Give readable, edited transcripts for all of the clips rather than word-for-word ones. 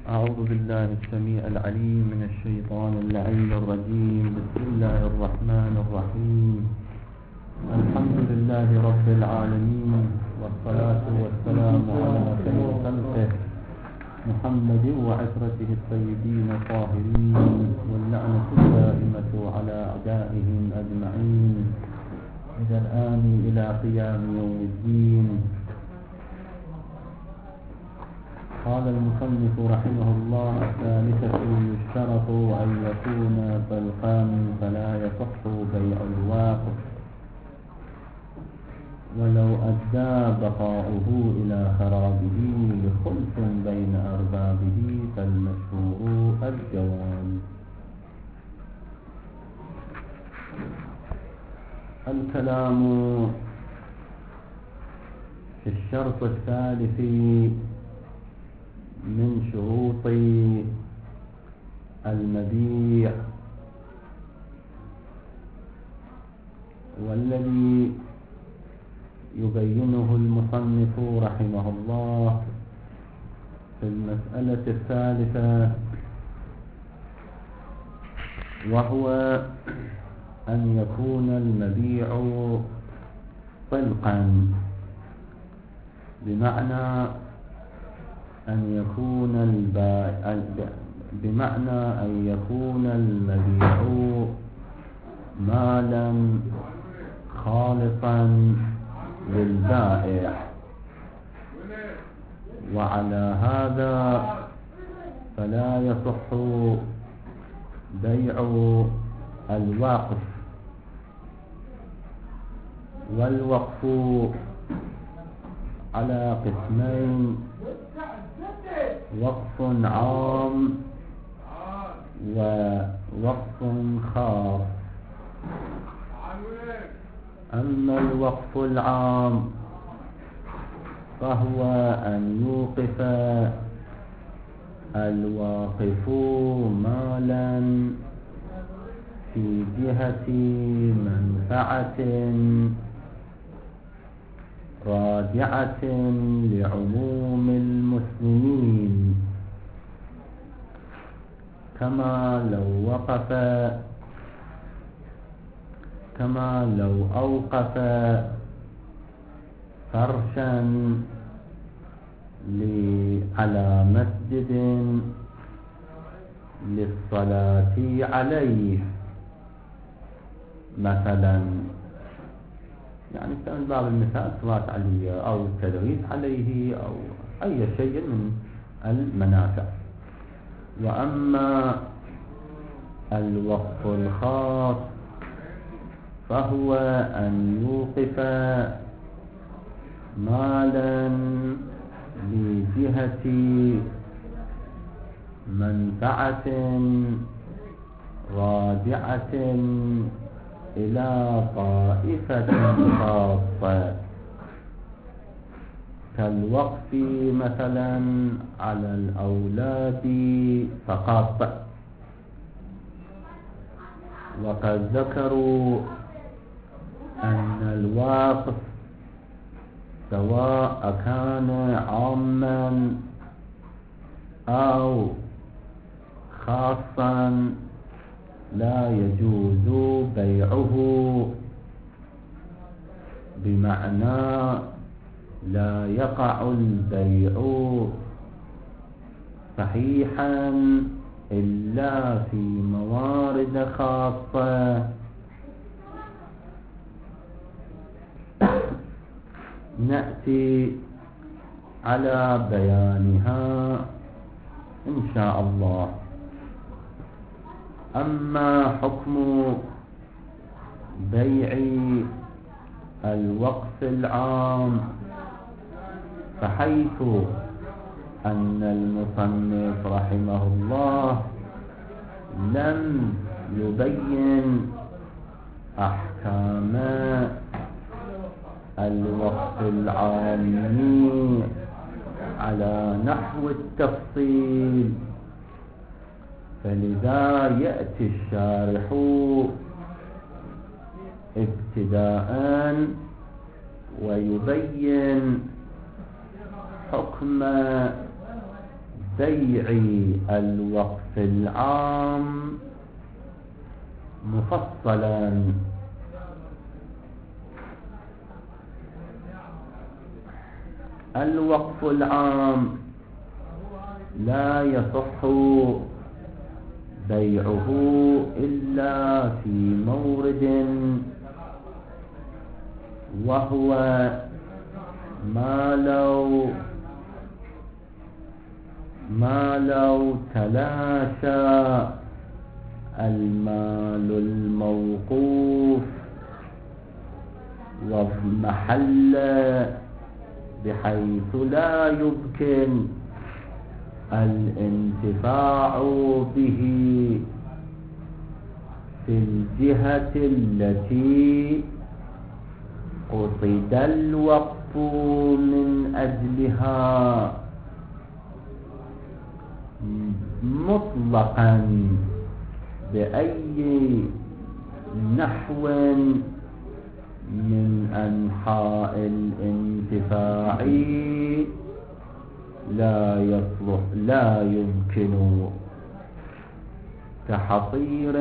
أعوذ بالله السميع العليم من الشيطان اللعين الرجيم. بسم الله الرحمن الرحيم. الحمد لله رب العالمين، والصلاة والسلام على خير خلقه محمد وعترته الطيبين الطاهرين، واللعنة الدائمة على أعدائهم أجمعين إلى الآن إلى قيام يوم الدين. قال المصنف رحمه الله: الثالثة يشترط أن يكون طلقا فلا يصح بيع الواقف، ولو أدى بقاؤه إلى خرابه لخلف بين أربابه فالمشهور الجواز. الكلام في الشرط الثالث من شروط المبيع، والذي يبينه المصنف رحمه الله في المسألة الثالثة، وهو أن يكون المبيع طلقا، بمعنى أن يكون المبيع مالا خالصا للبائع. وعلى هذا فلا يصح بيع الواقف. والوقف على قسمين: وقف عام ووقف خاص. أما الوقف العام فهو أن يوقف الواقف مالا في جهة منفعة راجعة لعموم المسلمين، كما لو أوقف فرشا على مسجد للصلاة عليه مثلا، يعني من باب المثال الصلاة عليه أو التدريس عليه أو أي شيء من المنافع. وأما الوقف الخاص فهو أن يوقف مالا لجهة منفعة راجعة إلى طائفة خاصة، كالوقف مثلا على الأولاد فقط. وقد ذكروا أن الوقف سواء كان عاما أو خاصا لا يجوز بيعه، بمعنى لا يقع البيع صحيحا إلا في موارد خاصة نأتي على بيانها إن شاء الله. أما حكم بيع الوقف العام فحيث أن المصنف رحمه الله لم يبين أحكام الوقف العام على نحو التفصيل، فلذا يأتي الشارح ابتداء ويبين حكم بيع الوقف العام مفصلا. الوقف العام لا يصح بيعه إلا في مورد، وهو ما لو تلاشى المال الموقوف واضمحل بحيث لا يمكن الانتفاع به في الجهة التي قصد الوقف من أجلها مطلقا بأي نحو من أنحاء الانتفاع لا يمكن، كحصير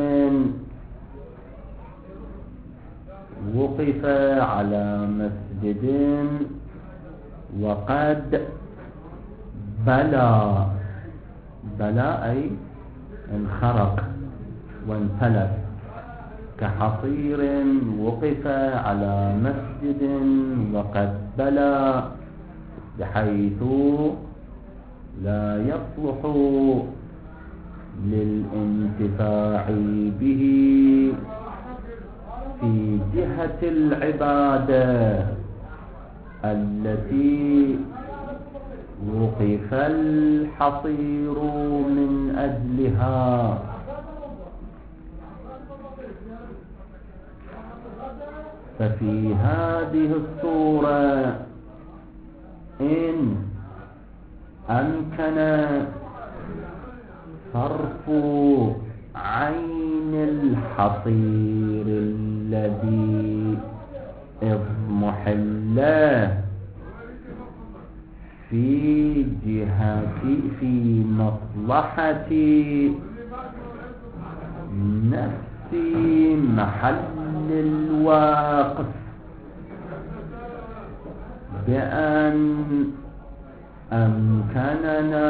وقف على مسجد وقد بلى أي انخرق وانتلف، كحصير وقف على مسجد وقد بلى بحيث لا يصلح للانتفاع به في جهة العبادة التي وقف الحصير من أجلها. ففي هذه الصورة إن أمكن صرف عين الحصير الذي اضمحل في مصلحة نفس محل الواقف، بأن أمكننا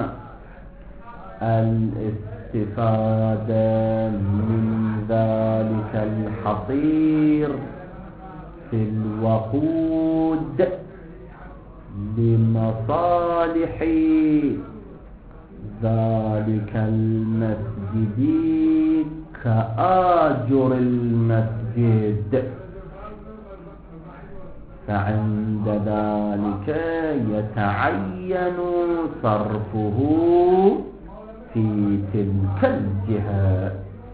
الاستفادة من ذلك الحصير في الوقود لمصالح ذلك المسجد كآجر المسجد، فعند ذلك يتعين صرفه في تلك الجهة.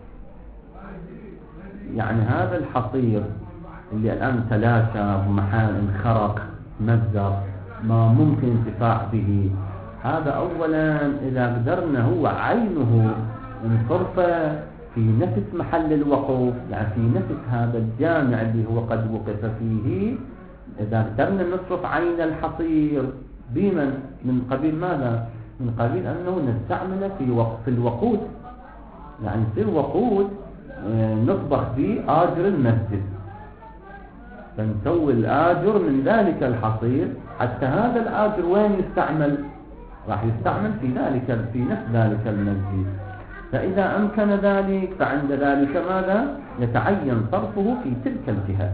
يعني هذا الحصير اللي الآن تلاشى محال انخرق مزق ما ممكن انتفاع به، هذا أولا إذا قدرنا هو عينه انصرفه في نفس محل الوقوف، يعني في نفس هذا الجامع اللي هو قد وقف فيه، إذا قدرنا نصرف عين الحصير بمن من قبيل ماذا؟ من قبيل أنه نستعمل في الوقود، يعني يصير وقود نطبخ به آجر المسجد، فنسوي الآجر من ذلك الحصير. حتى هذا الآجر وين يستعمل؟ راح يستعمل في نفس ذلك المسجد. فإذا أمكن ذلك فعند ذلك ماذا؟ يتعين صرفه في تلك الجهة.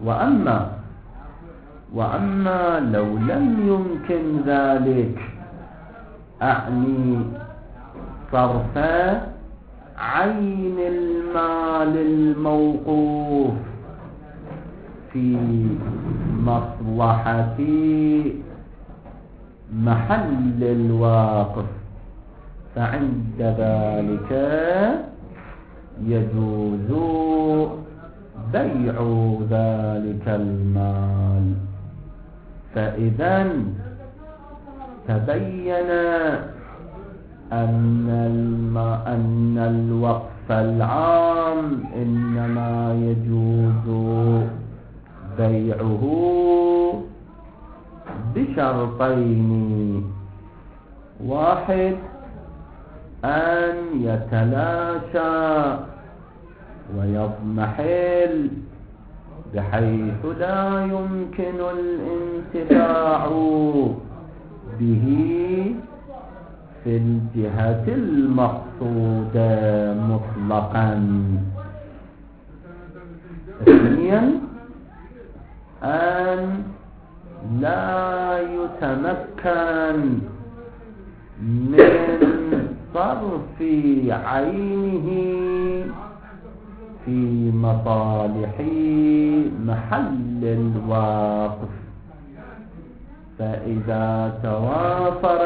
وأما لو لم يمكن ذلك، أعني صرف عين المال الموقوف في مصلحة محل الواقف، فعند ذلك يجوز بيع ذلك المال. فإذا تبين أن الوقف العام إنما يجوز بيعه بشرطين. واحد أن يتلاشى ويضمحل بحيث لا يمكن الانتفاع به في الجهة المقصودة مطلقا. ثانيا أن لا يتمكن من صرف عينه في مصالح محل الوقف، فإذا توافر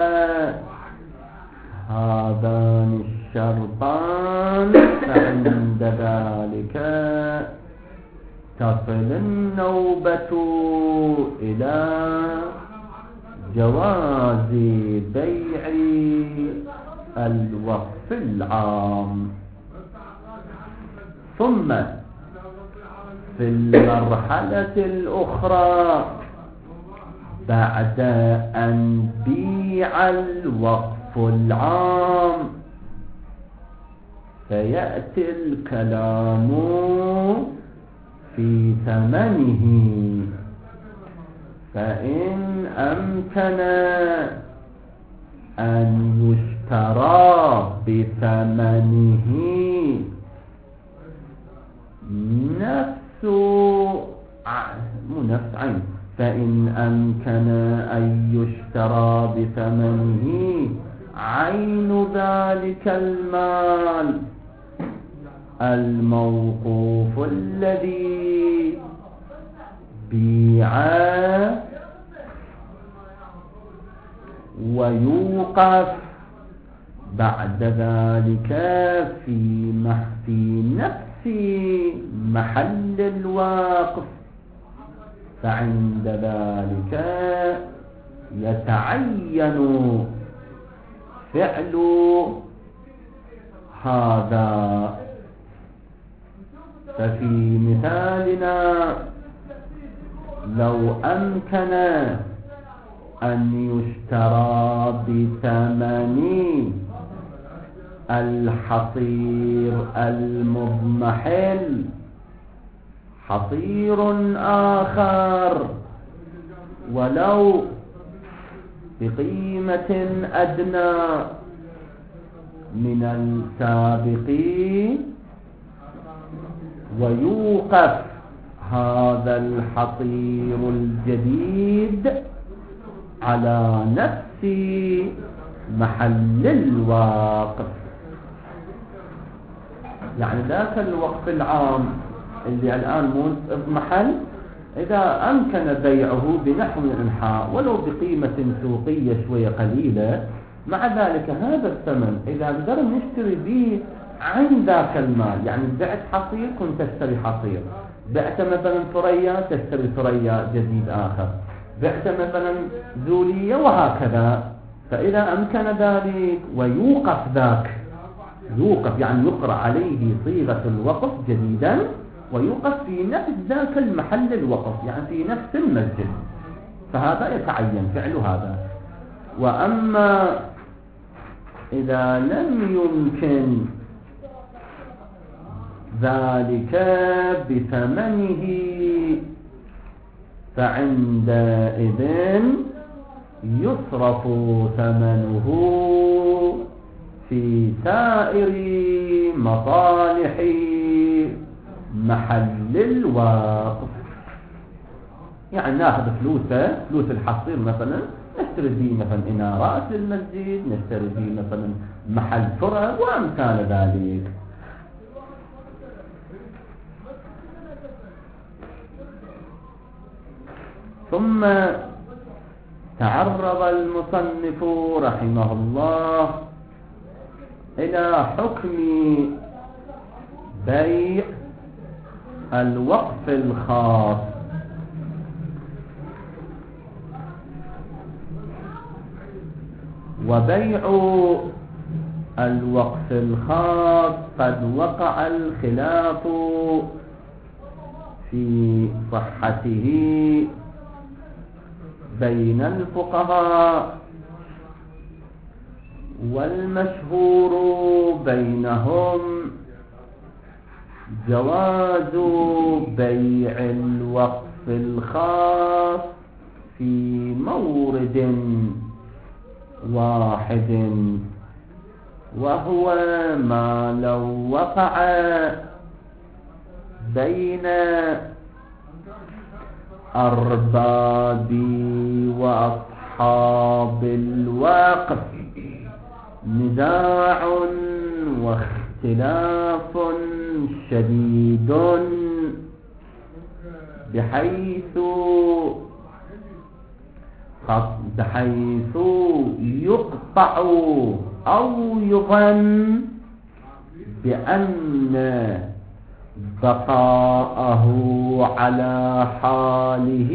هذان الشرطان فعند ذلك تصل النوبة إلى جواز بيع الوقف العام. ثم في المرحلة الأخرى بعد أن بيع الوقف العام فيأتي الكلام في ثمنه، فإن أمكن أن يشترى بثمنه نفس عين، فإن أمكن أن يشترى بثمنه عين ذلك المال الموقوف الذي بيع ويوقف بعد ذلك في نفس محل الوقف، فعند ذلك يتعين فعل هذا. ففي مثالنا لو أمكن أن يشترى بثمن الحصير المضمحل حصير آخر ولو بقيمة أدنى من السابق، ويوقف هذا الحصير الجديد على نفس محل الوقف، يعني ذاك الوقف العام اللي الآن محل إذا أمكن بيعه بنحو الإنحاء ولو بقيمة سوقية شوية قليلة، مع ذلك هذا الثمن إذا قدر نشتري به عن ذاك المال، يعني بعت حصير كنت تشتري حصير، بعت مثلا ثريا تشتري ثريا جديد آخر، بعت مثلا زولية وهكذا. فإذا أمكن ذلك ويوقف ذاك، يوقف يعني يقرأ عليه صيغة الوقف جديدا ويوقف في نفس ذاك المحل الوقف، يعني في نفس المسجد، فهذا يتعين فعل هذا. وأما إذا لم يمكن ذلك بثمنه فعندئذ يصرف ثمنه في سائر مصالح محل الوقف، يعني ناخذ فلوس الحصير مثلا نشتري به مثلا إنارات للمسجد، نشتري به مثلا محل فرع وأمثال ذلك. ثم تعرض المصنف رحمه الله إلى حكم بيع الوقف الخاص. وبيع الوقف الخاص قد وقع الخلاف في صحته بين الفقهاء، والمشهور بينهم جواز بيع الوقف الخاص في مورد واحد، وهو ما لو وقع بين أرباب وأصحاب الوقف نزاع واختلاف شديد، بحيث يقطع أو يظن بأن بقاءه على حاله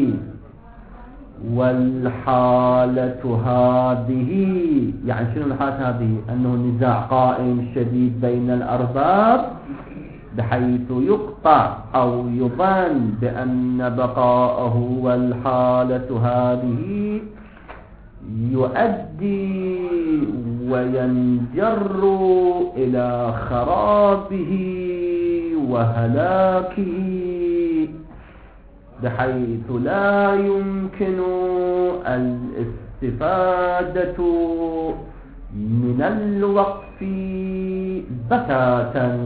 والحالة هذه، يعني شنو الحالة هذه؟ أنه نزاع قائم شديد بين الأرباب، بحيث يقطع أو يظن بأن بقاءه والحالة هذه يؤدي وينجر إلى خرابه وهلاكه، بحيث لا يمكن الاستفادة من الوقف بتاتا.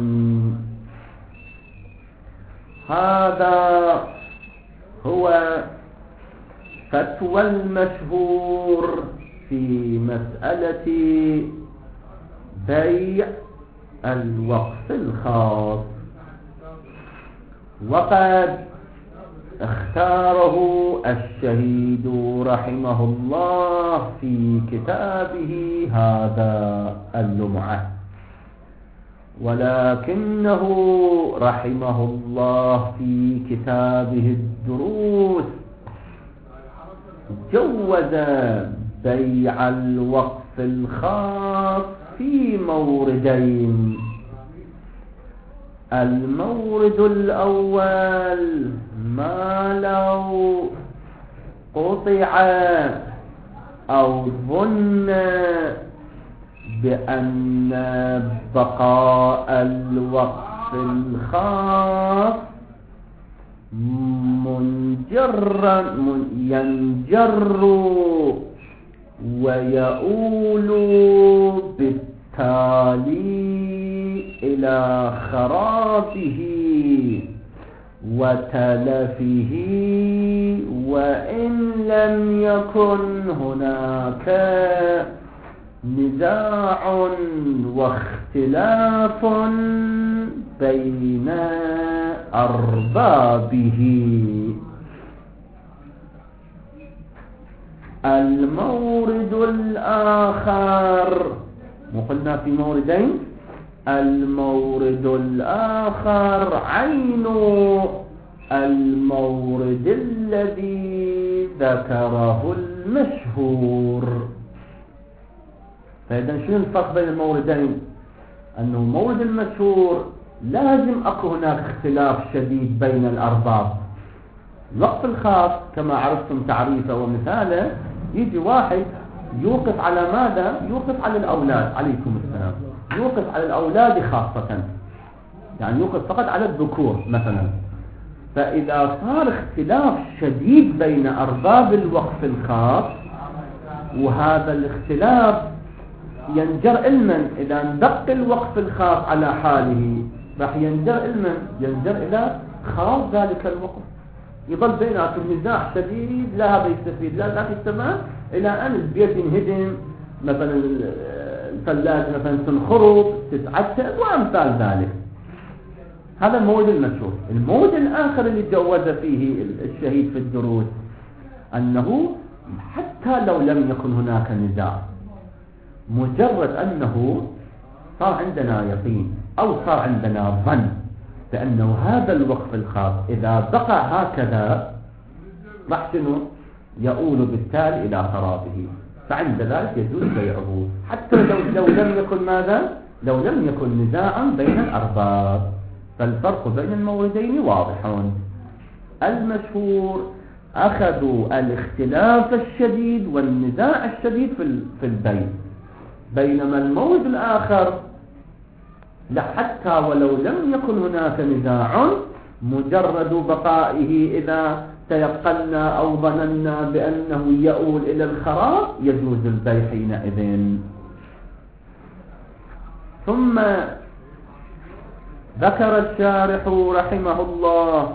هذا هو فتوى المشهور في مسألة بيع الوقف الخاص، وقد اختاره الشهيد رحمه الله في كتابه هذا اللمعة، ولكنه رحمه الله في كتابه الدروس جوز بيع الوقف الخاص في موردين. المورد الأول ما لو قطع أو ظن بأن بقاء الوقف الخاص ينجر ويؤول بالتالي إلى خرابه وتلفه، وإن لم يكن هناك نزاع واختلاف بين أربابه. المورد الآخر، وقلنا في موردين، المورد الآخر عين المورد الذي ذكره المشهور. فإذا شنو الفرق بين الموردين؟ أنه المورد المشهور لازم أكو هناك اختلاف شديد بين الأرباب. الوقف الخاص كما عرفتم تعريفه ومثاله، يجي واحد يوقف على ماذا؟ يوقف على الأولاد، عليكم السلام، يوقف على الأولاد خاصة، يعني يوقف فقط على الذكور مثلا. فإذا صار اختلاف شديد بين أرباب الوقف الخاص، وهذا الاختلاف ينجر علما إذا اندق الوقف الخاص على حاله راح ينجر علما ينجر إلى خراب ذلك الوقف، يظل بيناتهم نزاع شديد، لا هذا يستفيد لا ذاك يستفاد، إلى أن البيت ينهدم، مثلا الثلاجة مثلا تنخرب تتعتق وأمثال ذلك. هذا المورد المشهور. المورد الآخر اللي جوز فيه الشهيد في الدروس أنه حتى لو لم يكن هناك نزاع، مجرد أنه صار عندنا يقين أو صار عندنا ظن بأنه هذا الوقف الخاص إذا بقى هكذا راح شنو يؤول بالتالي إلى خرابه، فعند ذلك يجوز بيعه حتى لو لم يكن ماذا؟ لو لم يكن نزاعا بين الأرباب. فالفرق بين الموردين واضح. المشهور أخذوا الاختلاف الشديد والنزاع الشديد في البيع، بينما المورد الآخر حتى ولو لم يكن هناك نزاع، مجرد بقائه إذا تيقنا أو ظننا بأنه يؤول إلى الخراب يجوز البيع حينئذ. ثم ذكر الشارح رحمه الله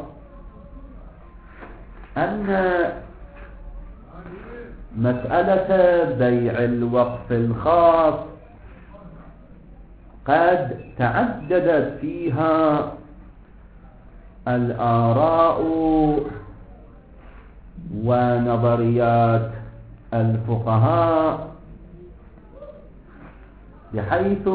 أن مسألة بيع الوقف الخاص قد تعددت فيها الآراء ونظريات الفقهاء، بحيث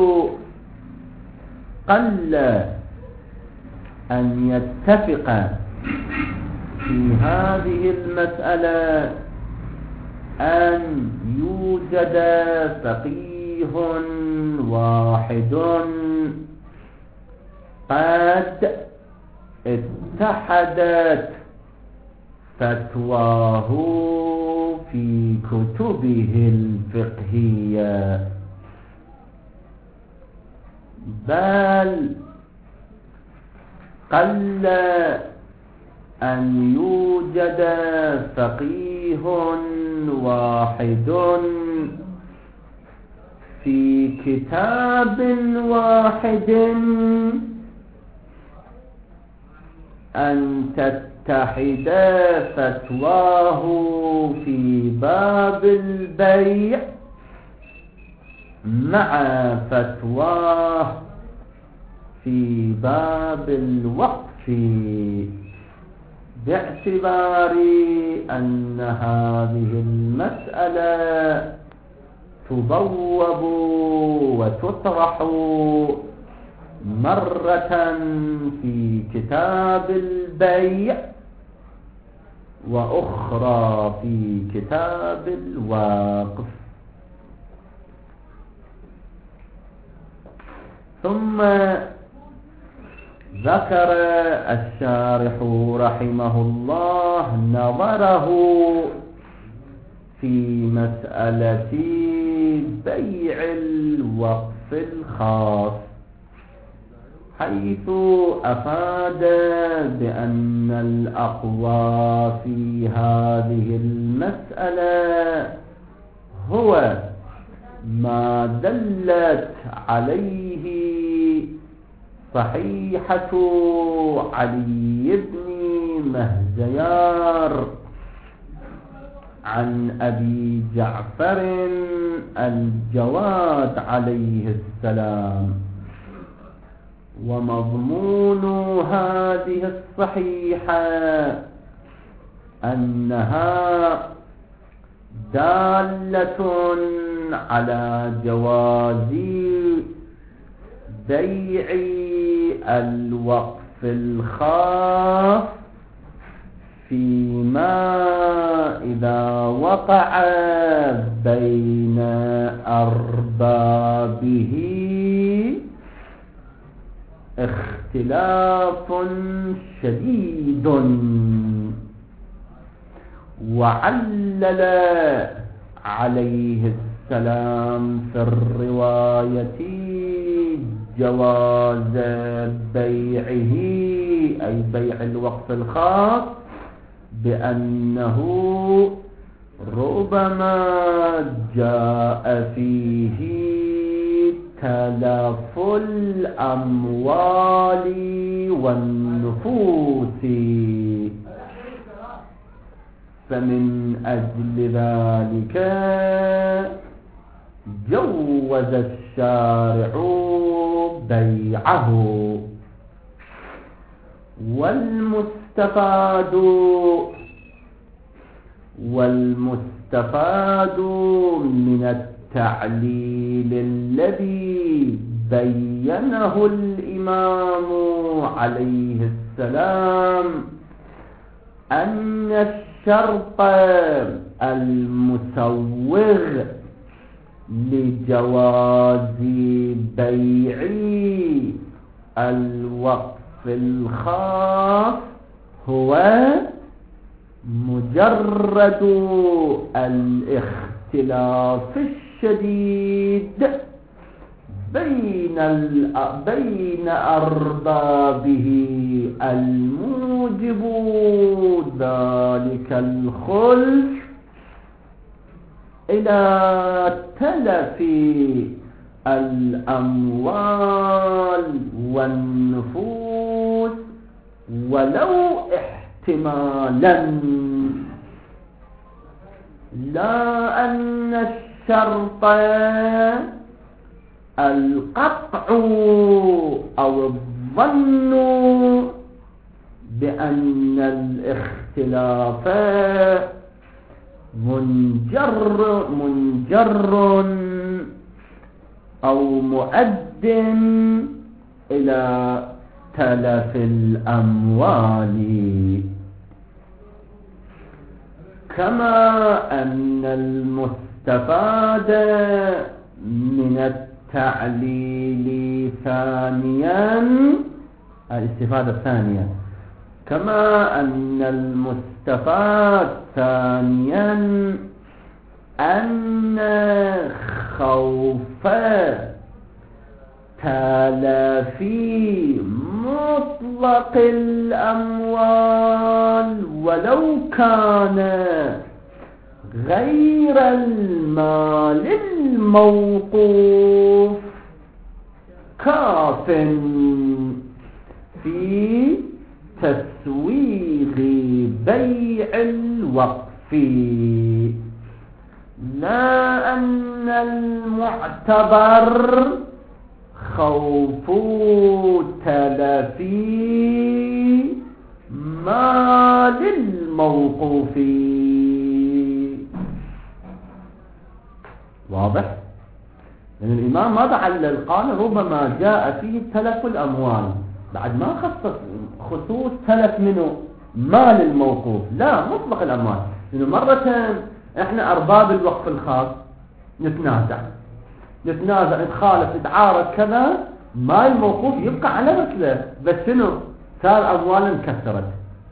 قل أن يتفق في هذه المسألة أن يوجد فقيه واحد قد اتحدت فتواه في كتبه الفقهية، بل قل أن يوجد فقيه واحد في كتاب واحد أن تتحد فتواه في باب البيع مع فتواه في باب الوقف، باعتبار أن هذه المسألة تبوب وتطرح مرة في كتاب البيع وأخرى في كتاب الوقف. ثم ذكر الشارح رحمه الله نظره في مسألة بيع الوقف الخاص، حيث أفاد بأن الأقوى في هذه المسألة هو ما دلت عليه صحيحة علي بن مهزيار عن أبي جعفر الجواد عليه السلام. ومضمون هذه الصحيحة أنها دالة على جواز بيع الوقف الخاص فيما إذا وقع بين أربابه اختلاف شديد. وعلل عليه السلام في الرواية جواز بيعه، أي بيع الوقف الخاص، بأنه ربما جاء فيه تلف الأموال والنفوس، فمن أجل ذلك جوز الشارع بيعه. والمستفاد من التعليل الذي بينه الإمام عليه السلام أن الشرط المسوغ لجواز بيع الوقف الخاص هو مجرد الاختلاف الشديد بين أربابه الموجب ذلك الخلف إلى تلف الأموال والنفوس ولو احتمالا، لا أن الشرط القطع أو الظن بأن الاختلاف منجر أو مؤد إلى تلف الأموال، كما أن المستفاد من التعليل ثانيا، الاستفادة الثانية، كما أن المستفاد ثانيا أن خوف تلافي مطلق الأموال ولو كان غير المال الموقوف كاف في تسويغ بيع الوقف، لا أن المعتبر خوف تلفي مال الموقوف. واضح؟ لأن الإمام ماذا علل؟ قال ربما جاء فيه تلف الأموال، بعد ما خصص خصوص تلف منه مال الموقوف، لا مطلق الأموال. لأنه مرة احنا أرباب الوقف الخاص نتنازع نتخالف نتعارض كذا، مال الموقوف يبقى على مثله، بس شنو؟ صار أموال انكسرت.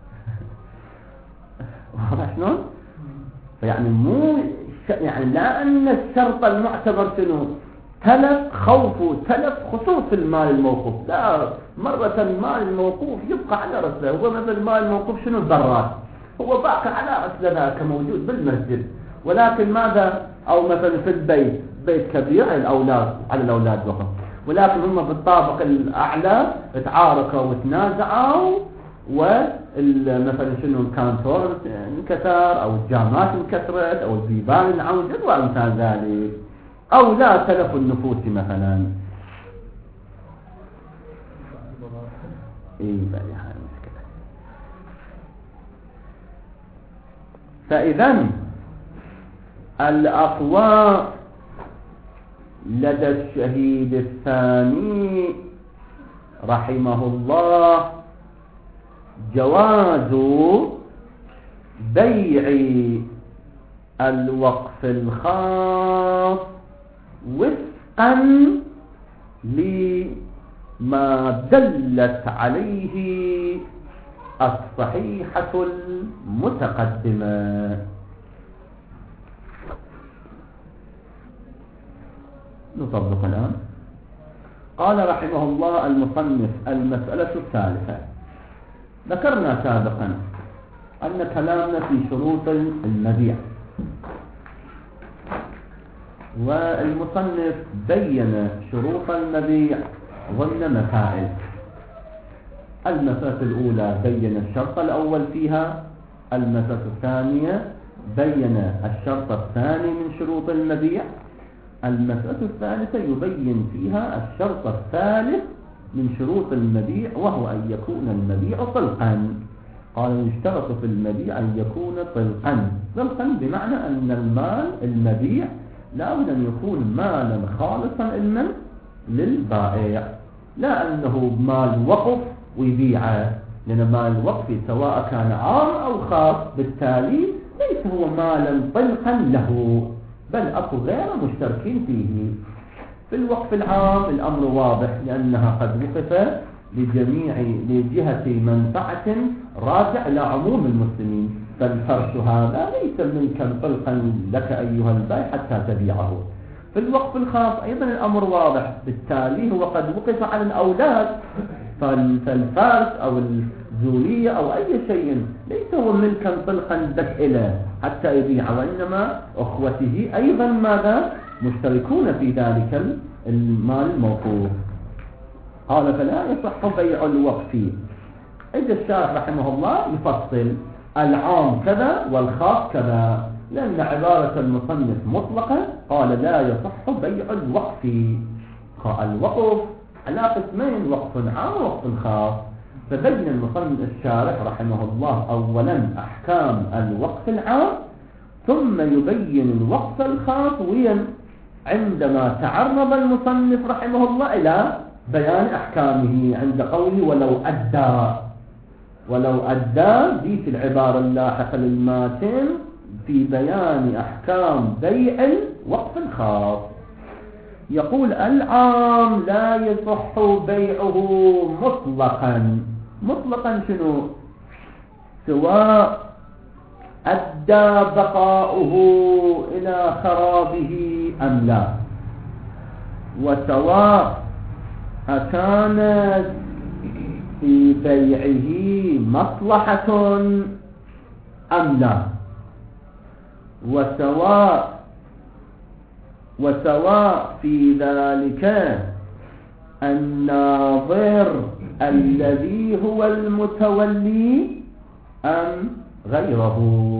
واضح شلون؟ فيعني مو يعني لا أن الشرط المعتبر شنو؟ تلف خوف تلف خصوص المال الموقوف، لا، مرة المال الموقوف يبقى على رسله. هو مثل المال الموقوف شنو؟ الضرات، هو باقي على رسله ذاك موجود بالمسجد، ولكن ماذا؟ أو مثلا في البيت، بيت كبير على الأولاد وقف، ولكن هم بالطابق الأعلى تعاركوا وتنازعوا، ومثلا شنو كان ثور انكسر أو الجامات انكسرت أو البيبان انعوجت وأمثال ذلك، أو لا تلف النفوس مثلا. هاي المشكلة. فإذا الأقوى لدى الشهيد الثاني رحمه الله جواز بيع الوقف الخاص وفقا لما دلت عليه الصحيحة المتقدمة. نطبق الآن. قال رحمه الله المصنف: المسألة الثالثة. ذكرنا سابقا أن كلامنا في شروط المبيع، والمصنف بين شروط المبيع ضمن مسائل. المسألة الأولى بين الشرط الأول فيها، المسألة الثانية بين الشرط الثاني من شروط المبيع، المسألة الثالثة يبين فيها الشرط الثالث من شروط المبيع، وهو أن يكون المبيع طلقا. قال يشترط في المبيع أن يكون طلقا بمعنى أن المال المبيع لا بد أن يكون مالا خالصا للبائع، لا أنه مال وقف ويبيعه، لأن مال الوقف سواء كان عام أو خاص بالتالي ليس هو مالا طلقا له، بل أكو غير مشتركين فيه. في الوقف العام الأمر واضح، لأنها قد وقف لجهة منفعة راجع إلى عموم المسلمين، فالفرش هذا ليس منك طلقا لك أيها البائع حتى تبيعه. في الوقف الخاص أيضا الأمر واضح، بالتالي هو قد وقف على الأولاد، فالفارس أو الزورية أو أي شيء ليس هو ملكا طلقا بس إله حتى يبيع، وإنما أخوته أيضا ماذا مشتركون في ذلك المال الموقوف. قال فلا يصح بيع الوقف. إذا الشارح رحمه الله يفصل العام كذا والخاص كذا، لأن عبارة المصنف مطلقة، قال لا يصح بيع الوقف. الوقف على قسمين، وقف عام ووقف خاص. فبين المصنف الشارح رحمه الله أولا أحكام الوقف العام، ثم يبين الوقف الخاص، عندما تعرض المصنف رحمه الله إلى بيان أحكامه عند قوله ولو أدى دي في العبارة اللاحقة للماتن في بيان أحكام بيع الوقف الخاص. يقول العام لا يصح بيعه مطلقا شنو؟ سواء أدى بقاؤه إلى خرابه أم لا، وسواء أكانت في بيعه مصلحة أم لا، وسواء في ذلك الناظر الذي هو المتولي أم غيره.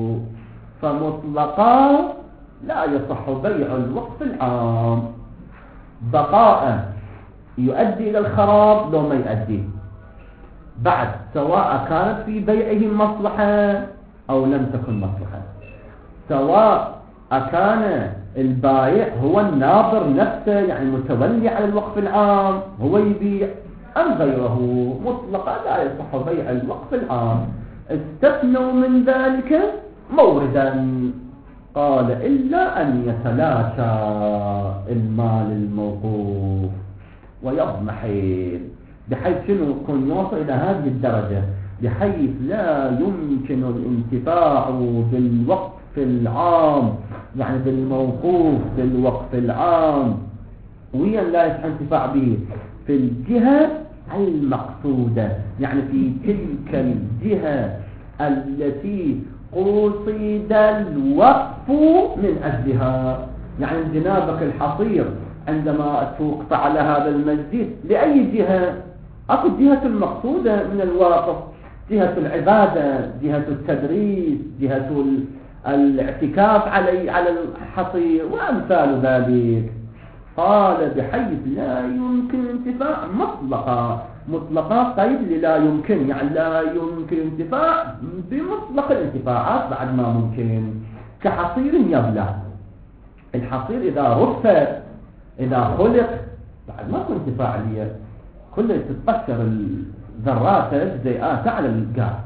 فمطلقا لا يصح بيع الوقف العام، بقاء يؤدي إلى الخراب لو ما يؤدي، بعد سواء كانت في بيعه مصلحة أو لم تكن مصلحة، سواء أكان البائع هو الناظر نفسه يعني المتولي على الوقف العام هو يبيع أم غيره، مطلقا لا يصح بيع الوقف العام. استثنوا من ذلك موردا، قال إلا أن يتلاشى المال الموقوف ويضمحل، بحيث شنو يكون يوصل إلى هذه الدرجة بحيث لا يمكن الانتفاع بالوقف العام، يعني بالموقوف بالوقف العام، لا يصح الانتفاع به في الجهة المقصودة، يعني في تلك الجهة التي قصد الوقف من أجلها. يعني جنابك الحصير عندما توقف على هذا المسجد لأي جهة؟ أكو الجهة المقصودة من الواقف، جهة العبادة، جهة التدريس، جهة الاعتكاف على الحصير وأمثال ذلك. قال بحيث لا يمكن انتفاع مطلقا قيد لا يمكن، يعني لا يمكن انتفاع بمطلق الانتفاعات بعد ما ممكن، كحصير يبلع. الحصير إذا رفع إذا خلق بعد ما يكون انتفاع ليه، كله تتقشر الذرات الجزيئات على القاع،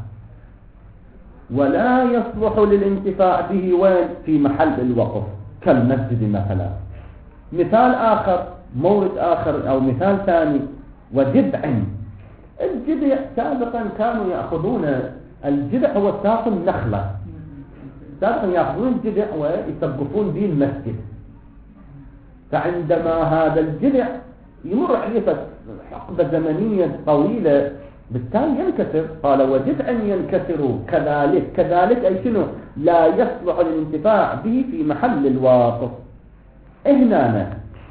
ولا يصلح للانتفاع به وين؟ في محل الوقف كالمسجد مثلا. مثال آخر، مورد آخر أو مثال ثاني، وجذع. الجذع سابقا كانوا يأخذون الجذع هو ساق النخلة، سابقا يأخذون الجذع ويسقفون به المسجد، فعندما هذا الجذع يمر عليه حقبة زمنية طويلة بالتالي ينكسر. قال وجذع ينكسر كذلك أي شنو؟ لا يصلح للانتفاع به في محل الواقف. هنا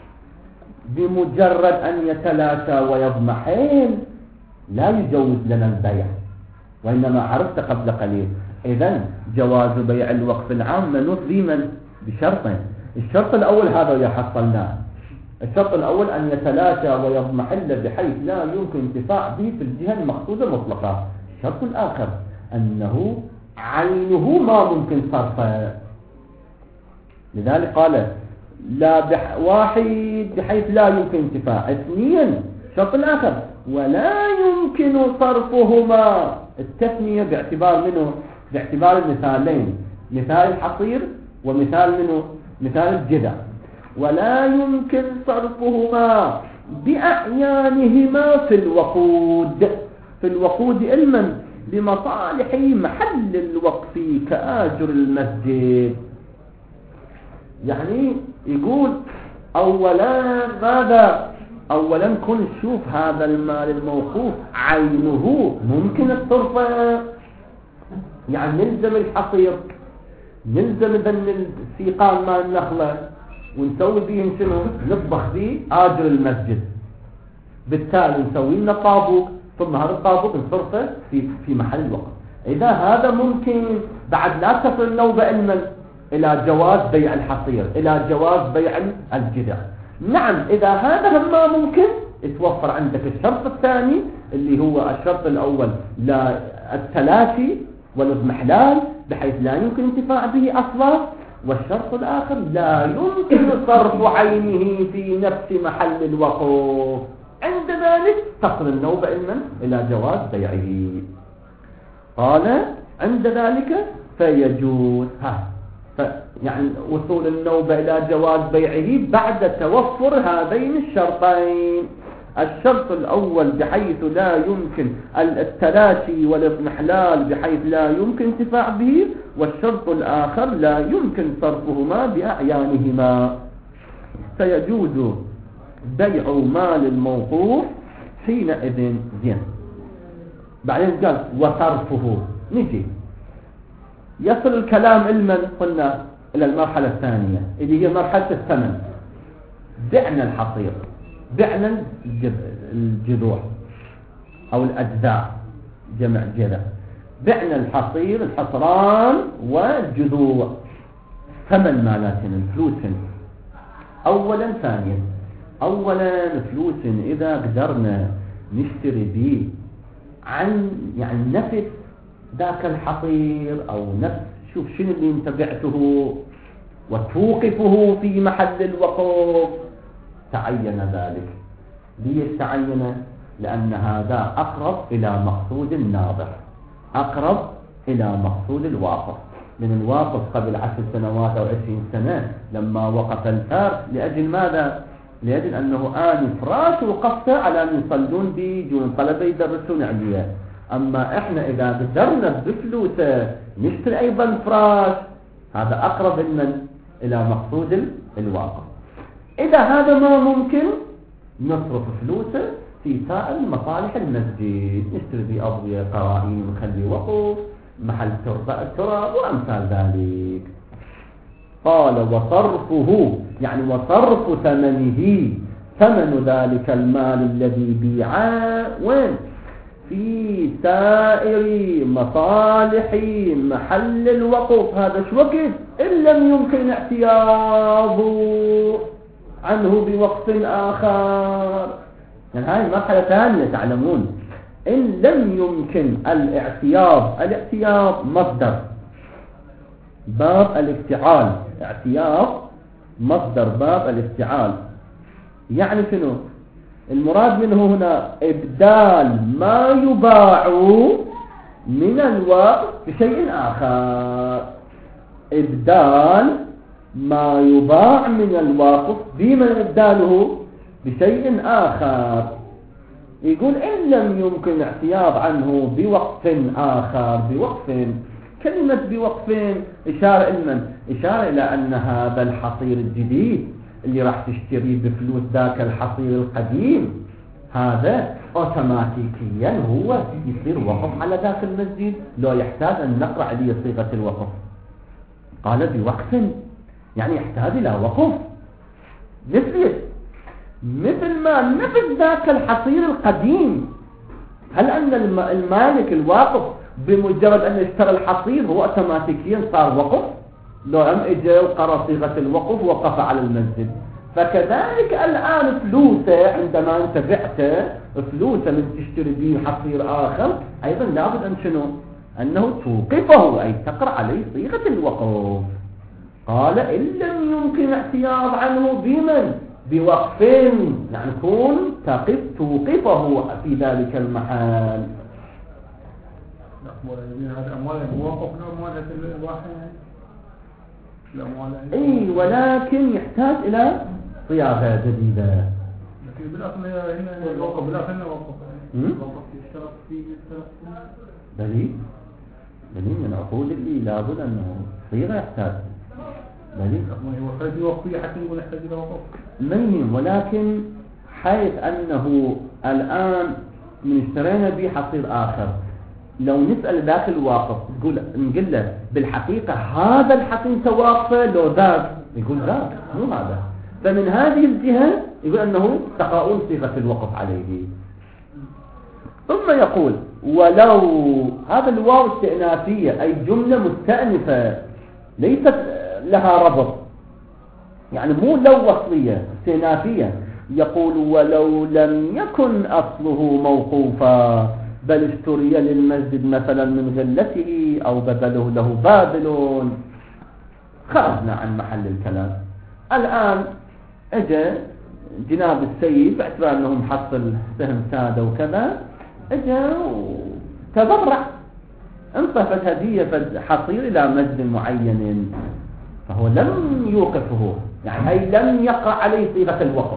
بمجرد أن يتلاشى ويضمحل لا يجوز لنا البيع، وإنما عرفت قبل قليل. إذن جواز بيع الوقف العام منوط بمن؟ بشرطين. الشرط الأول هذا يحصلناه، الشرط الأول أن يتلاشى ويضمحل بحيث لا يمكن انتفاع به في الجهة المقصودة مطلقا. الشرط الآخر أنه عينه ما ممكن صرفه، لذلك قال لا واحد بحيث لا يمكن انتفاع. اثنين الشرط الآخر ولا يمكن صرفهما، التثنية باعتبار منه؟ باعتبار المثالين، مثال الحصير ومثال منه؟ مثال الجذع. ولا يمكن صرفهما بأعيانهما في الوقود علما بمصالح محل الوقف كآجر المسجد. يعني يقول أولا ماذا؟ أولا كن شوف هذا المال الموقوف عينه ممكن الصرفة، يعني نلزم الحصير، نلزم ذن السيقان مال النخلة ونسوي بيهم شنو؟ نطبخ بيه آجر المسجد، بالتالي نسوي لنا طابوق، ثم هذا الطابوق نصرفه في محل الوقف. إذا هذا ممكن بعد لا تصل النوبة إلى جواز بيع الحصير، إلى جواز بيع الجذع. نعم إذا هذا ما ممكن يتوفر عندك الشرط الثاني اللي هو الشرط الأول لا التلاشي والاضمحلال بحيث لا يمكن انتفاع به أصلا، والشرط الآخر لا يمكن صرف عينه في نفس محل الوقوف، عند ذلك تصل النوبة إلى جواز بيعه. قال عند ذلك فيجوز يعني وصول النوبة إلى جواز بيعه بعد توفر هذين الشرطين، الشرط الأول بحيث لا يمكن التلاشي والاضمحلال بحيث لا يمكن انتفاع به، والشرط الآخر لا يمكن صرفهما بأعيانهما. سيجوز بيع مال الموقوف حينئذ. زين، بعدين قال وصرفه. نجي يصل الكلام قلنا إلى المرحلة الثانية اللي هي مرحلة الثمن. بعنا الحصير، بعنا الجذوع أو الأجزاء جمع جذع، بعنا الحصير الحصران والجذوع، ثمن مالاتنا الفلوس. أولا ثانيا، أولا فلوس إذا قدرنا نشتري به عن يعني نفس ذاك الحصير أو نفس شوف شنو اللي انت بعته وتوقفه في محل الوقوف، تعين ذلك. ليش تعين؟ لأن هذا أقرب إلى مقصود الناظر، أقرب إلى مقصود الواقف. من الواقف قبل 10 سنوات أو 20 سنة لما وقف الفارس لأجل ماذا؟ لأجل أنه آن فراش وقفته على أن يصلون به جون طلبة يدرسون عليه. أما إحنا إذا قدرنا بفلوسه نشتري أيضا فراش، هذا أقرب إلى مقصود الواقف. إذا هذا ما ممكن نصرف فلوسه في سائر مصالح المسجد، نشتري به أضوية، قرائن، ونخلي وقف، محل التراب وأمثال ذلك. قال وصرفه يعني وصرف ثمنه، ثمن ذلك المال الذي بيعه وين؟ في سائر مصالح محل الوقف. هذا شو وقت إن لم يمكن اعتياضه عنه بوقت آخر. يعني هاي مرحلة ثانية تعلمون. إن لم يمكن الاعتياض مصدر باب الافتعال، اعتياض مصدر باب الافتعال. يعني شنو المراد منه هنا؟ إبدال ما يباع من الوقف بشيء آخر، إبدال ما يباع من الوقف بمن إبداله بشيء آخر. يقول إن لم يمكن اعتياض عنه بوقف آخر. بوقف، كلمة بوقف إشارة إلى أن هذا الحصير الجديد اللي راح تشتريه بفلوس ذاك الحصير القديم هذا اوتوماتيكيا هو يصير وقف على ذاك المسجد، لو يحتاج أن نقرأ عليه صيغة الوقف. قال بوقف يعني يحتاج إلى وقف مثل ما نفس ذاك الحصير القديم. هل أن المالك الواقف بمجرد أن يشتري الحصير هو اوتوماتيكيا صار وقف؟ لو أم إجا وقرأ صيغة الوقف وقف على المسجد. فكذلك الآن فلوسه عندما أنت بعته فلوسه من تشتري به حصير آخر أيضا لابد أن شنو؟ أنه توقفه، أي تقرأ عليه صيغة الوقف. قال إن لم يمكن اعتياض عنه بمن؟ بوقف، يعني كون توقفه في ذلك المحل. هذا أموال الموقف أموال الواحد اي، ولكن يحتاج الى صياغه جديده. لكن بالاصل هنا الوقف، بالاصل هنا وقف يشترط فيه دليل من العقود اللي لابد انه صيغه يحتاج. بلي هو خارج وقفية حتى نقول نحتاج إلى وقف مهم، ولكن حيث أنه الآن من اشترينا به حصير آخر، لو نسأل ذاك الواقف نقول له بالحقيقة هذا الحصير تواقفه لو ذاك، يقول ذاك مو هذا. فمن هذه الجهة يقول أنه تقاؤون صيغة الوقف عليه. ثم يقول ولو، هذا الواو استئنافية أي جملة مستأنفة ليست لها ربط، يعني مو لو وصلية استئنافية. يقول ولو لم يكن أصله موقوفا بل اشتري للمسجد مثلا من غلته أو بدله له بادل، خرجنا عن محل الكلام. الآن اجى جناب السيد باعتبار انه محصل سهم سادة وكذا، اجى وتبرع، انصفت هدية حصير الى مسجد معين، فهو لم يوقفه، يعني اي لم يقع عليه صيغة الوقف.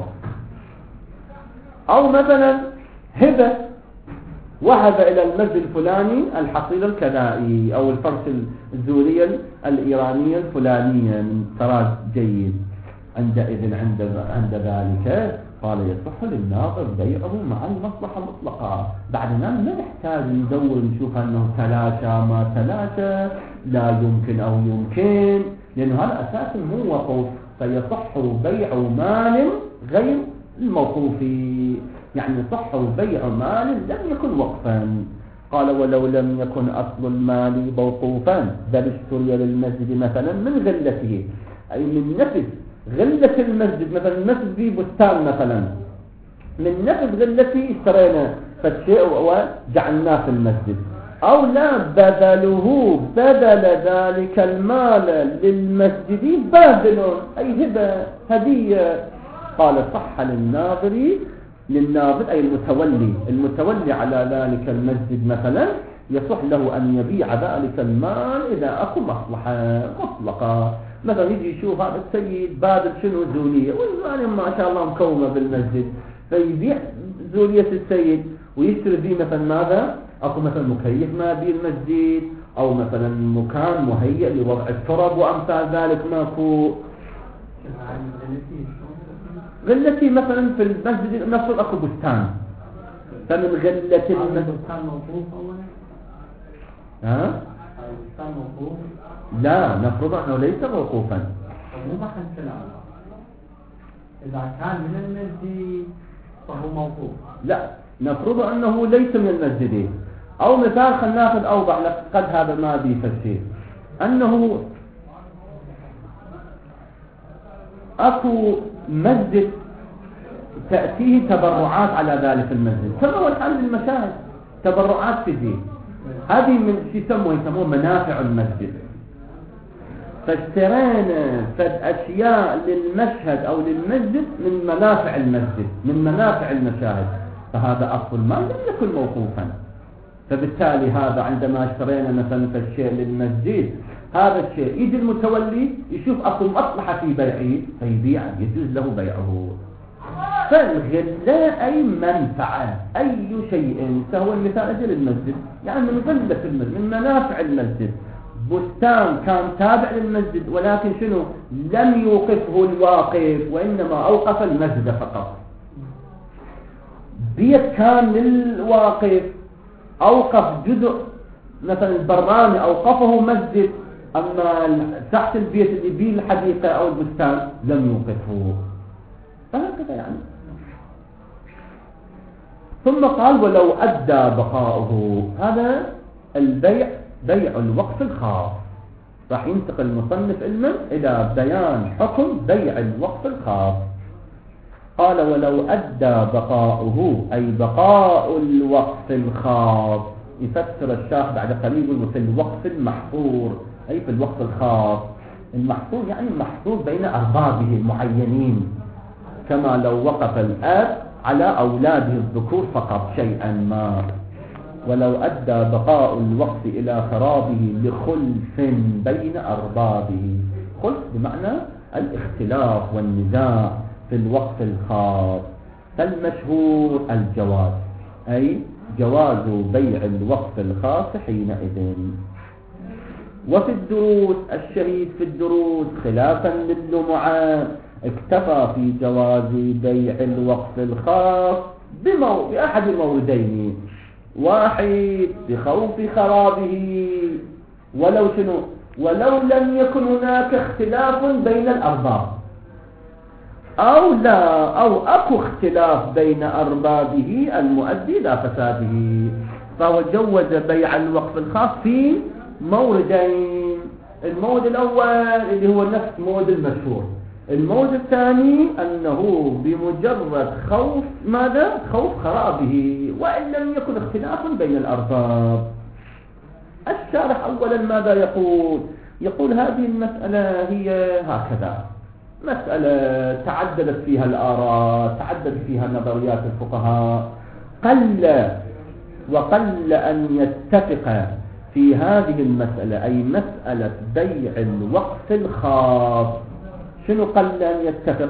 او مثلا هبة، وهب الى المسجد الفلاني الحصير الكذائي او الفرش الزورية الايرانية الفلانية من طراز جيد، عندئذ عند ذلك قال يصح للناظر بيعه مع المصلحة مطلقا. بعدنا ما نحتاج ندور نشوف أنه تلاشى ما تلاشى، لا يمكن أو يمكن، لأنه هذا أساسا مو وقوف، فيصح بيع مال غير الموقوف، يعني يصح بيع مال لم يكن وقفا. قال ولو لم يكن أصل المال موقوفا بل اشتري للمسجد مثلا من غلته، أي من نفس غلة المسجد، مثلا المسجد فيه بستان مثلا، من نفس غلتي اشترينا فالشيء وجعلناه في المسجد، أو لا بدله بدل ذلك المال للمسجد بادل أي هبة هدية. قال صح للناظر أي المتولي على ذلك المسجد مثلا، يصح له أن يبيع ذلك المال إذا أكو مصلحة مطلقة. مثلا يجي يشوف هذا السيد بادل شنو زولية، والمال ما شاء الله مكومة بالمسجد، فيبيع زولية السيد ويشتري فيه مثلا ماذا؟ أكو مثلا مكيف ما بالمسجد، أو مثلا مكان مهيئ لوضع التراب وأمثال ذلك ماكو. غلتي مثلا في المسجد نفرض أكو بستان، فمن غلة المسجد البستان موقوف؟ لا، نفرض أنه ليس موقوفا. مو محل كلام، إذا كان من المسجد فهو موقوف. لا، نفرض أنه ليس من المسجد. أو مثال خلنا ناخذ أوضح قد هذا ما بيفسير، أنه أكو مسجد تأتيه تبرعات على ذلك المسجد، كما هو الحال بالمشاهد، تبرعات تجي، هذه من يسموه منافع المسجد. فاشترينا أشياء للمشهد أو للمسجد من منافع المسجد، من منافع المشاهد، فهذا أصل ما لم يكن موقوفا. فبالتالي هذا عندما اشترينا مثلا الشيء للمسجد، هذا الشيء يجي المتولي يشوف أصل مصلحة في بيعه فيبيع، يجوز له بيعه. فالغلة أي منفعة، أي شيء سهو المثال أجل المسجد، يعني من غلة المسجد، من منافع المسجد. بستان كان تابع للمسجد ولكن شنو لم يوقفه الواقف، وإنما أوقف المسجد فقط. بيت كان للواقف أوقف جزء، مثلا البراني أوقفه مسجد، أما تحت البيت اللي بيه الحديقة أو البستان لم يوقفه، فهكذا يعني. ثم قال ولو أدى بقاؤه، هذا البيع بيع الوقف الخاص. راح ينتقل المصنف إلى بيان حكم بيع الوقف الخاص. قال ولو أدى بقاؤه أي بقاء الوقف الخاص، يفسر الشيخ بعد قليل في الوقف المحصور أي في الوقف الخاص. المحصور يعني المحصور بين أربابه المعينين، كما لو وقف الأب على أولاده الذكور فقط شيئا ما. ولو أدى بقاء الوقف إلى خرابه لخلف بين أربابه، خلف بمعنى الاختلاف والنزاع في الوقف الخاص، فالمشهور وفي الدروس الشهيد في الدروس خلافا للمعان اكتفى في جواز بيع الوقف الخاص بأحد الموردين، واحد بخوف خرابه ولو لم يكن هناك اختلاف بين الأرباب، أو أكو اختلاف بين أربابه المؤدي إلى فساده، فهو جوز بيع الوقف الخاص في موردين. المورد الأول اللي هو نفس مورد المشهور، المورد الثاني أنه بمجرد خوف ماذا؟ خوف خرابه وإن لم يكن اختلاف بين الأرباب. الشارح أولا ماذا يقول هذه المسألة هي هكذا، مسألة تعددت فيها الآراء، تعددت فيها نظريات الفقهاء، وقل أن يتفق في هذه المسألة، أي مسألة بيع الوقف الخاص. شنو قل أن يتفق؟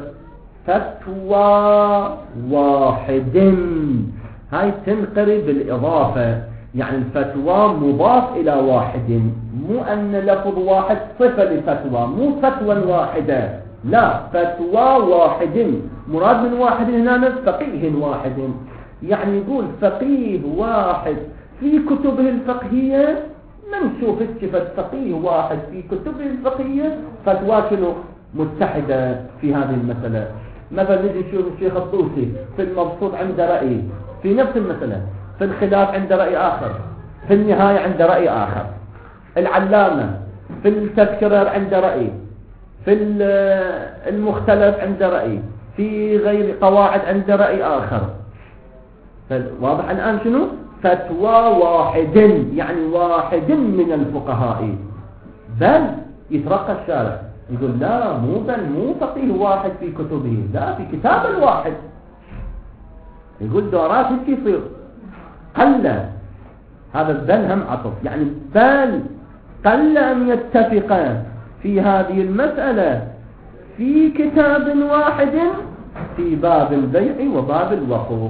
فتوى واحد، هاي تنقري بالإضافة، يعني الفتوى مضاف إلى واحد، مو أن لفظ واحد صفة لفتوى، مو فتوى واحدة، لا، فتوى واحد، مراد من واحد هنا فقيه واحد، يعني يقول فقيه واحد في كتبه الفقهية، من نشوف الشفت فقيه واحد في كتبه الفقهية فتوى شنو متحدة في هذه المسألة. مثلا نجي نشوف الشيخ الطوسي في المبسوط عنده رأي في نفس المسألة، في الخلاف عنده رأي آخر، في النهاية عنده رأي آخر، العلامة في التذكرة عنده رأي، في المختلف عنده رأي، في غير قواعد عنده رأي آخر. واضح الآن شنو؟ فتوى واحد، يعني واحد من الفقهاء. بل يترقى الشارع يقول لا، مو فقيه واحد في كتبه، لا، في كتاب الواحد. يقول دورات هيك يصير قل هذا البل هم عطف، يعني بل قل أن يتفق في هذه المسألة في كتاب واحد في باب البيع وباب الوقوف.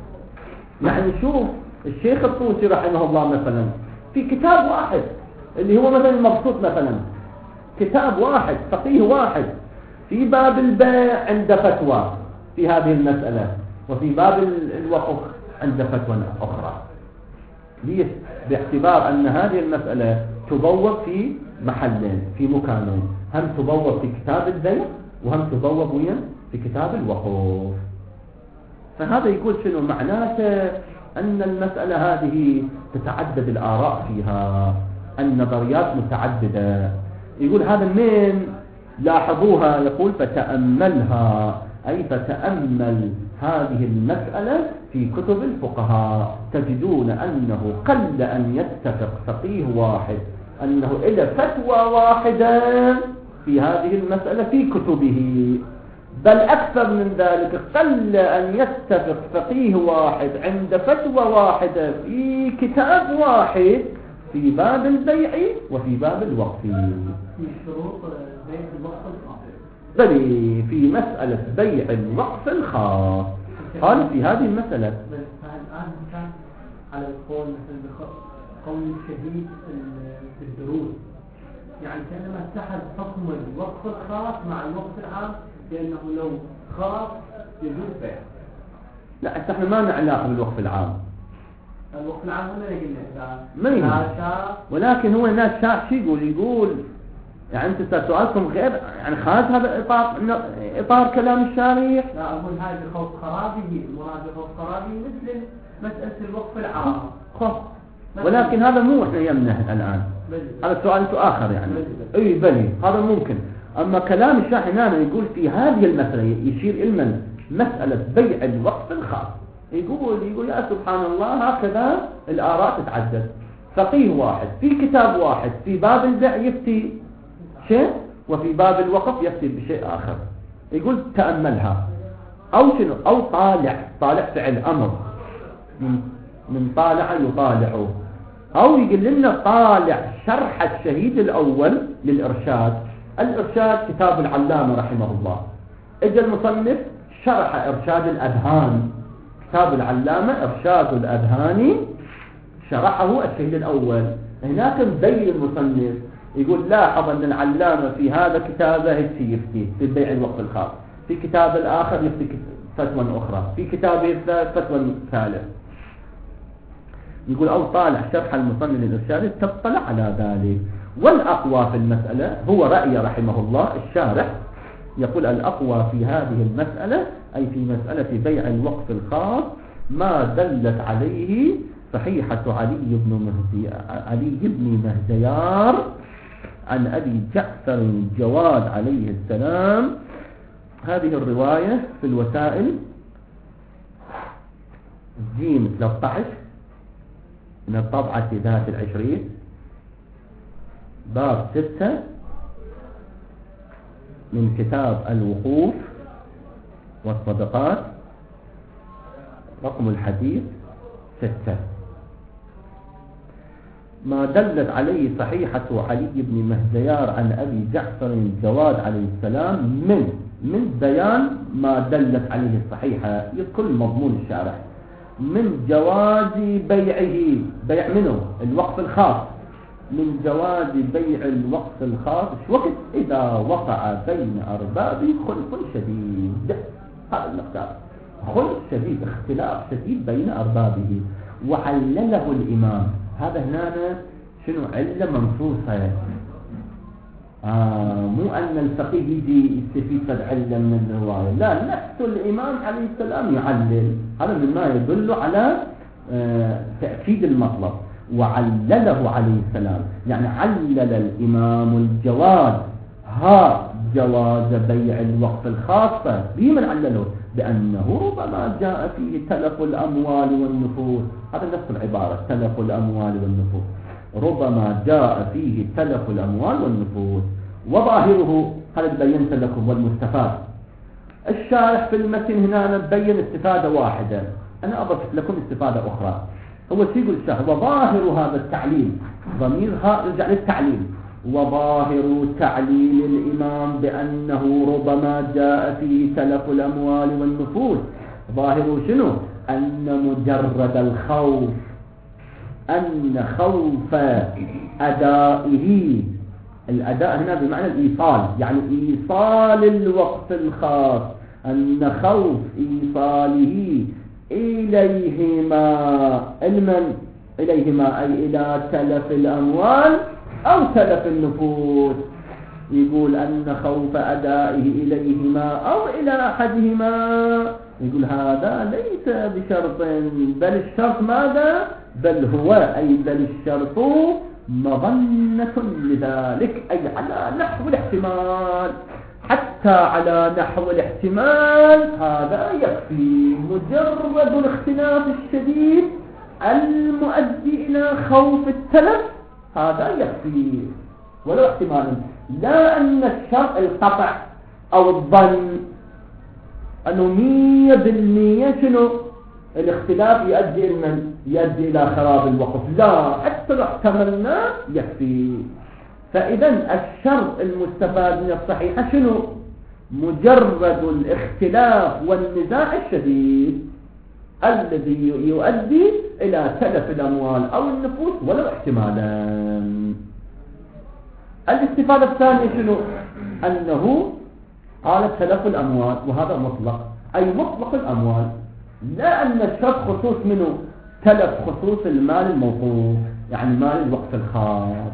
يعني شوف الشيخ الطوسي رحمه الله مثلا في كتاب واحد اللي هو مثلا المبسوط، مثلا كتاب واحد فقيه واحد في باب البيع عند فتوى في هذه المسألة، وفي باب الوقف عند فتوى أخرى. ليش؟ باعتبار أن هذه المسألة تبوب في محلين، في مكانين، هم تبوب في كتاب البيع وهم تبوب وين؟ في كتاب الوقوف. فهذا يقول شنو معناته؟ أن المسألة هذه تتعدد الآراء فيها، النظريات متعددة. يقول هذا من لاحظوها، يقول فتأملها، أي فتأمل هذه المسألة في كتب الفقهاء، تجدون أنه قل أن يتفق فقيه واحد أنه إلى فتوى واحدة في هذه المسألة في كتبه، بل أكثر من ذلك قل أن يتفق فقيه واحد عند فتوى واحدة في كتاب واحد في باب البيع وفي باب الوقف. في شروط بيع الوقف الخاص، بل في مسألة بيع الوقف الخاص قال في هذه المسألة. الآن كان على القول مثلا قول الشهيد في الدروس، يعني كأنما اتحد حكم الوقف الخاص مع الوقف العام، لأنه لو خاص يجوز بيع. لا، احنا ما لنا علاقة بالوقف العام. الوقف العام هنا قلنا ما يهم، ولكن هو الناس شو يقول يعني انت سؤالكم غير، يعني خارج هذا اطار كلام الشارع. لا، اقول هذا بخوف خرابه، المراد بخوف خرابه مثل مسألة الوقف العام. ولكن هذا مو احنا يمنه الان، هذا سؤال آخر يعني. اي بلي هذا ممكن. اما كلام الشارع هنا يقول في هذه المسألة يشير إلى مسألة بيع الوقف الخاص، يقول يا سبحان الله هكذا الآراء تتعدد، فقيه واحد في كتاب واحد في باب البيع يفتي شيء وفي باب الوقف يفتي بشيء آخر. يقول تأملها، أو شنو، أو طالع فعل أمر من طالع يطالع، أو يقول لنا طالع شرح الشهيد الأول للإرشاد. الإرشاد كتاب العلامة رحمه الله، اجى المصنف شرح إرشاد الأذهان، كتاب العلامة إرشاد الأذهان شرحه الشهيد الأول. هناك مبين المصنف يقول لاحظ أن العلامة في هذا كتابه يفتي في بيع الوقف الخاص، في كتاب الآخر يفتي فتوى أخرى، في كتابه فتوى ثالث. يقول أو طالع شرح المصنف للإرشاد تطلع على ذلك. والأقوى في المسألة هو رأي رحمه الله الشارح، يقول الأقوى في هذه المسألة أي في مسألة بيع الوقف الخاص ما دلت عليه صحيحة علي بن مهديار عن أبي جعفر الجواد عليه السلام. هذه الرواية في الوسائل جيم 13 من الطبعة ذات 20 باب 6 من كتاب الوقوف والصدقات، رقم الحديث 6. ما دلت عليه صحيحة علي بن مهديار عن أبي جعفر الجواد عليه السلام من بيان ما دلت عليه الصحيحة، يذكر مضمون الشارح من جواز بيعه، بيع منه الوقف الخاص، من جواز بيع الوقف الخاص وقت إذا وقع بين أرباب خلف شديد. هذا المقدار خلف شديد، اختلاف شديد بين أربابه. وعلله الإمام، هذا هنا شنو علة منصوصة، مو أن الفقيه يجي يستفيد علة من الرواية، لا، نفس الإمام عليه السلام يعلل. هذا مما يدل على تأكيد المطلب. وعلله عليه السلام يعني علل الإمام الجواز جواز بيع الوقف الخاصة. بمن علله؟ بأنه ربما جاء فيه تلف الأموال والنفوس. هذا نفس العبارة، تلف الأموال والنفوس، ربما جاء فيه تلف الأموال والنفوس. وظاهره هذا بينت لكم والمستفاد. الشارح في المتن هنا بين استفادة واحدة، أنا أضفت لكم استفادة أخرى. هو يقول الشارح وظاهر هذا التعليل، ضميرها رجع للتعليل، وظاهر تعليل الإمام بأنه ربما جاء فيه تلف الأموال والنفوس، ظاهر شنو؟ أن مجرد الخوف، أن خوف أدائه، الأداء هنا بمعنى الإيصال، يعني إيصال الوقف الخاص، أن خوف إيصاله إليهما، إليهما أي إلى تلف الأموال أو تلف النفوس. يقول أن خوف أدائه إليهما أو إلى أحدهما، يقول هذا ليس بشرط، بل الشرط ماذا؟ بل هو أي بل الشرط مظنة لذلك، أي على نحو الاحتمال، حتى على نحو الاحتمال هذا يكفي. مجرد الاختلاف الشديد المؤدي إلى خوف التلف هذا يكفي ولو احتمالا، لا أن الشرط القطع أو الظن أنه 100% شنو الاختلاف يؤدي إلى خراب الوقف، لا، حتى لو احتملنا يكفي. فإذا الشرط المستفاد من الصحيحة شنو؟ مجرد الاختلاف والنزاع الشديد الذي يؤدي إلى تلف الأموال أو النفوس ولو احتمالا. الاستفادة الثانية شنو؟ أنه قال تلف الأموال، وهذا مطلق أي مطلق الأموال، لا أن الشرط خصوص منه تلف خصوص المال الموقوف، يعني مال الوقف الخاص.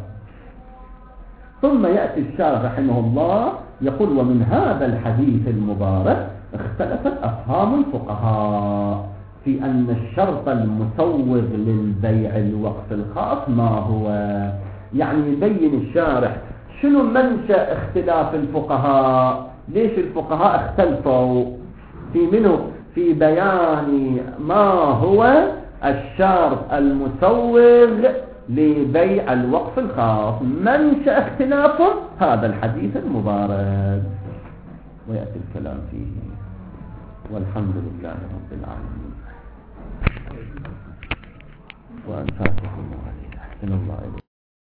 ثم يأتي الشارح رحمه الله يقول ومن هذا الحديث المبارك اختلفت أفهام الفقهاء في أن الشرط المسوغ للبيع الوقف الخاص ما هو. يعني يبين الشارح شنو منشأ اختلاف الفقهاء، ليش الفقهاء اختلفوا في منه في بيان ما هو الشرط المسوغ لبيع الوقف الخاص. منشأ اختلافه هذا الحديث المبارك، ويأتي الكلام فيه. والحمد لله رب العالمين. وأنفاسكم عليه أحسن الله إليكم.